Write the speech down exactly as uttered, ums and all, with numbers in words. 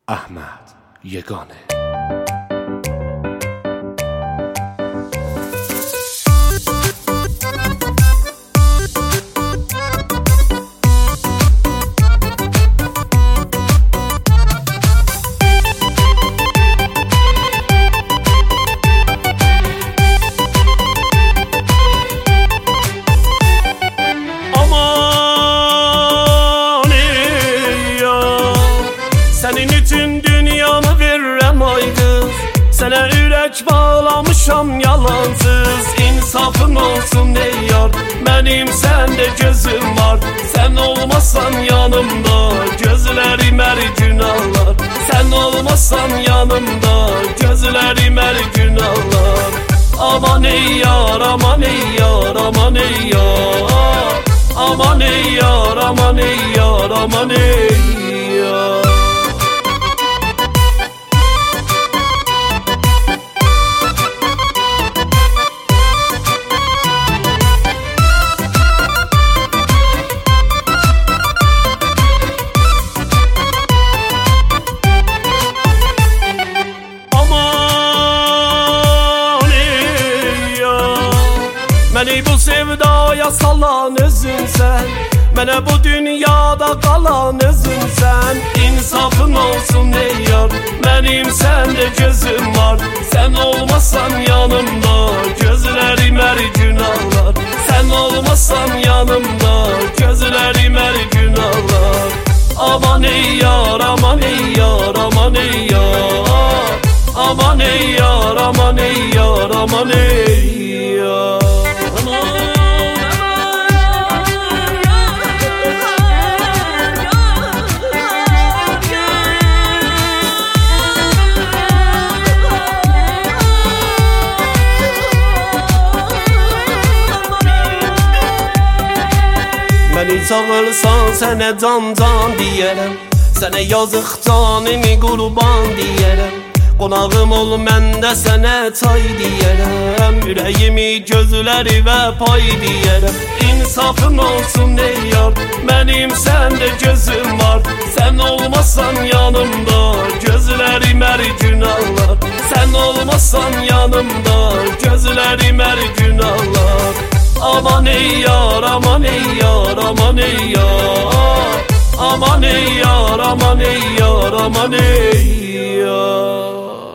احمد یگانه. Senin için dünyamı veririm ay kız. Sana yürek bağlamışam yalansız. İnsafın olsun ey yar, benim sende gözüm var. Sen olmazsan yanımda gözlerim her gün ağlar. Sen olmazsan yanımda gözlerim her gün ağlar. Aman ey yar, aman ey yar, aman ey yar. Aman ey yar, aman ey yar, aman ey yar. Beni bu sevdaya salan özün sen, bana bu dünyada kalan özün sen. İnsafın olsun ey yar, benim sende gözüm var. Sen olmazsan yanımda gözlerim her gün ağlar. Sen olmazsan yanımda gözlerim her gün ağlar. Aman ey yar, aman ey yar, aman ey yar. Aman ey yar, aman ey yar, aman ey yar. Beni çağırsan sənə can can deyərəm. Sənə yazıqdan emi qurban deyərəm. Qonağım ol mən də sənə çay deyərəm. Ürəyimi gözləri və pay deyərəm. İnsafın olsun ey yar, mənim səndə gözüm var. Sən olmazsan yanımda gözlərim hər gün ağlar. Sən olmazsan yanımda gözlərim hər gün ağlar. Aman ey yar, aman ey yar, aman ey yar. Aman ey yar, aman ey yar, aman ey yar.